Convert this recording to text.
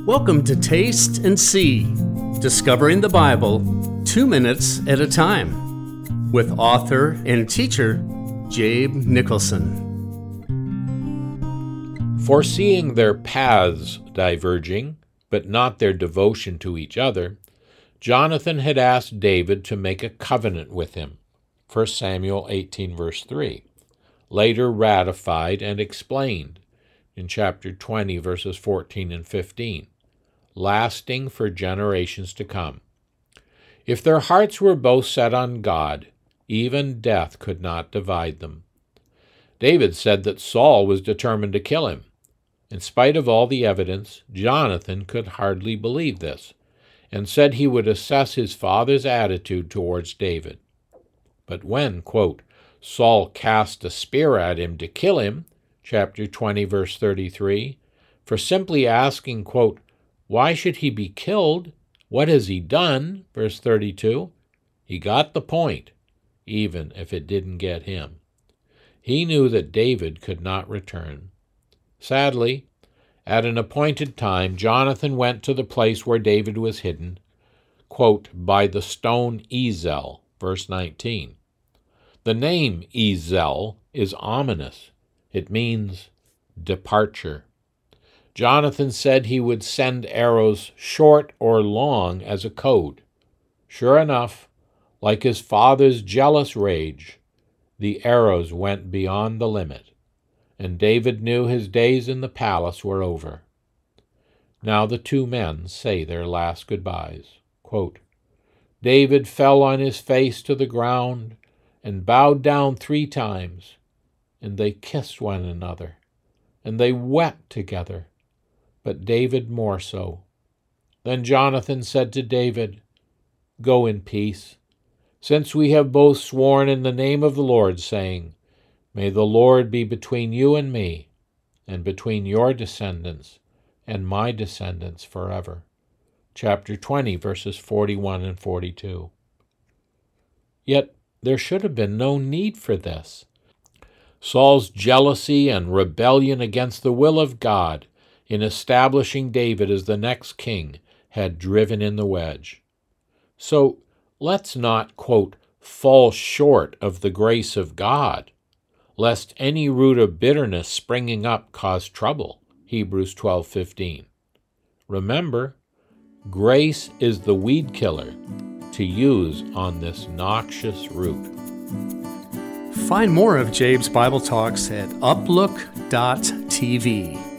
Welcome to Taste and See, discovering the Bible 2 minutes at a time, with author and teacher Jabe Nicholson. Foreseeing their paths diverging, but not their devotion to each other, Jonathan had asked David to make a covenant with him, 1 Samuel 18, verse 3, later ratified and explained in chapter 20, verses 14 and 15, lasting for generations to come. If their hearts were both set on God, even death could not divide them. David said that Saul was determined to kill him. In spite of all the evidence, Jonathan could hardly believe this, and said he would assess his father's attitude towards David. But when, quote, Saul cast a spear at him to kill him, chapter 20, verse 33, for simply asking, quote, why should he be killed? What has he done? Verse 32, he got the point, even if it didn't get him. He knew that David could not return. Sadly, at an appointed time, Jonathan went to the place where David was hidden, quote, by the stone Ezel, verse 19. The name Ezel is ominous. It means departure. Jonathan said he would send arrows short or long as a code. Sure enough, like his father's jealous rage, the arrows went beyond the limit, and David knew his days in the palace were over. Now the two men say their last goodbyes. Quote, David fell on his face to the ground and bowed down 3 times, and they kissed one another, and they wept together, but David more so. Then Jonathan said to David, go in peace, since we have both sworn in the name of the Lord, saying, may the Lord be between you and me, and between your descendants and my descendants forever. Chapter 20, verses 41 and 42. Yet there should have been no need for this. Saul's jealousy and rebellion against the will of God in establishing David as the next king had driven in the wedge. So let's not, quote, fall short of the grace of God, lest any root of bitterness springing up cause trouble, Hebrews 12:15. Remember, grace is the weed killer to use on this noxious root. Find more of Jabe's Bible Talks at uplook.tv.